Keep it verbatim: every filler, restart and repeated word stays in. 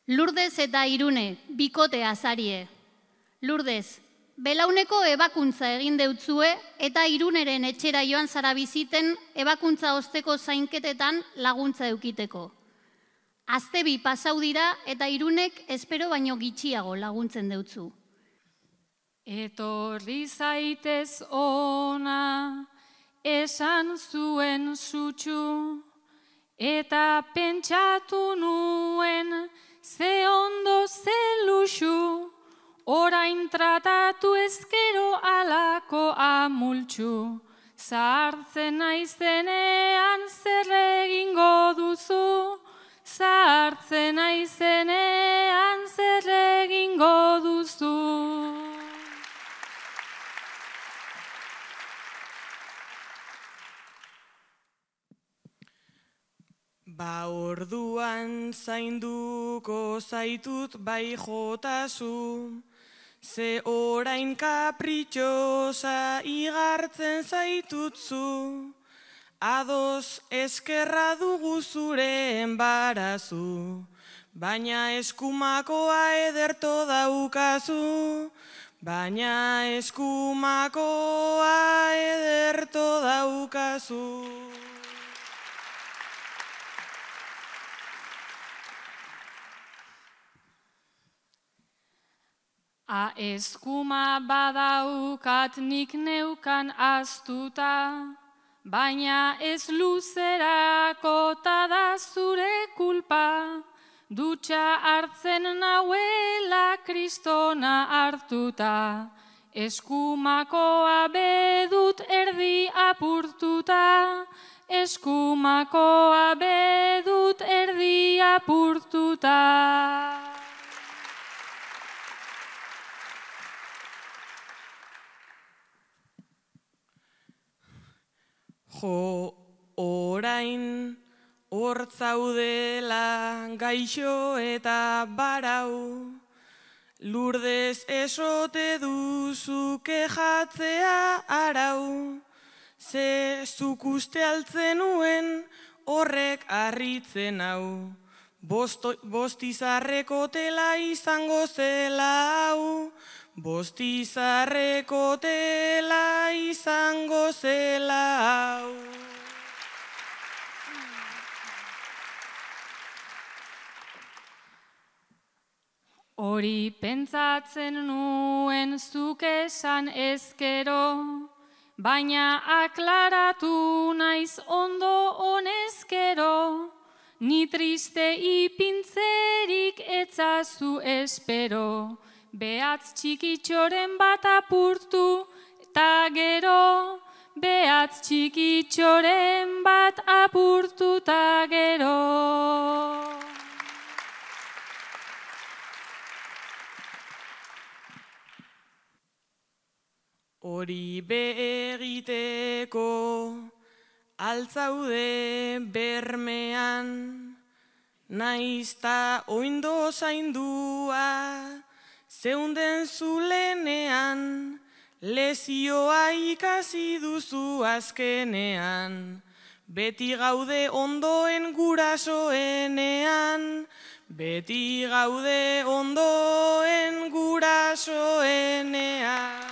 Lurdez eta Irune, bikote azarie. Lurdez, belauneko ebakuntza egin deutzue eta Iruneren etxera joan zara biziten ebakuntza osteko zainketetan laguntza eukiteko. Azte bi pasau dira eta Irunek espero baino gitxiago laguntzen deutzu. Etorri zaitez ona, esan zuen sutsu, eta pentsatu nuen ze ondo ze luxu, orain tratatu ezkero alako amultxu. Zahartzen naizenean zer egingo duzu, zahartzen naizenean zer egingo duzu. Ba orduan zainduko zaitut bai jotazu, ze orain kapritxosa igartzen zaitutzu, ados eskerra dugu zure enbarazu, baina eskumakoa ederto daukazu, baina eskumakoa ederto daukazu. A eskuma badaukat nik neukan aztuta, baina ez luzerako ta da zure kulpa, dutxa hartzen nauela kristona hartuta, eskumakoa bedut erdi apurtuta, eskumakoa bedut erdi apurtuta. Jo, orain hor zaudela gaixo eta barau, Lurdez esote duzu kejatzea arau, ze zuk uste altzen nuen horrek harritzen hau, bostizarreko tela izango zela hau, bostizarreko tela izango zela hau. Hori pentsatzen nuen zuk esan ezkero, baina aklaratu naiz ondo honezkero, ni triste ipintzerik etzazu espero, behatz txikitxoren bat apurtu eta gero, behatz txikitxoren bat apurtu eta gero. Hori begiteko altzaude bermean, naizta oindo zaindua, zeunden zulenean, lezioa ikasi duzu azkenean, beti gaude ondoen gurasoenean, beti gaude ondoen gurasoenean.